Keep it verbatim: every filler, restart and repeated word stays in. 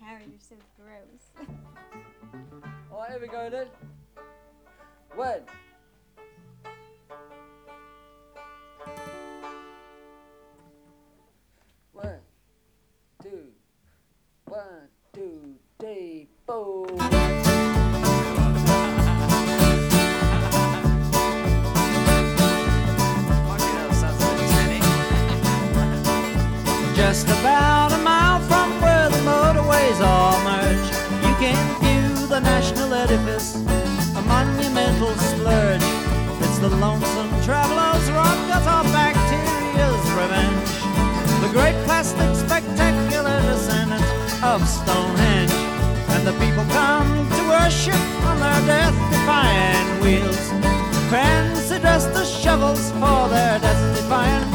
Harry, you're so gross. Alright, here we go then. One. One, two, one, two, three, four. Just about a mile from where the motorways all merge, you can view the national edifice, a monumental splurge. It's the lonesome traveler's rock, that's our bacteria's revenge. The great plastic spectacular descendant of Stonehenge. And the people come to worship on their death-defying wheels. Fancy dressed as shovels for their death-defying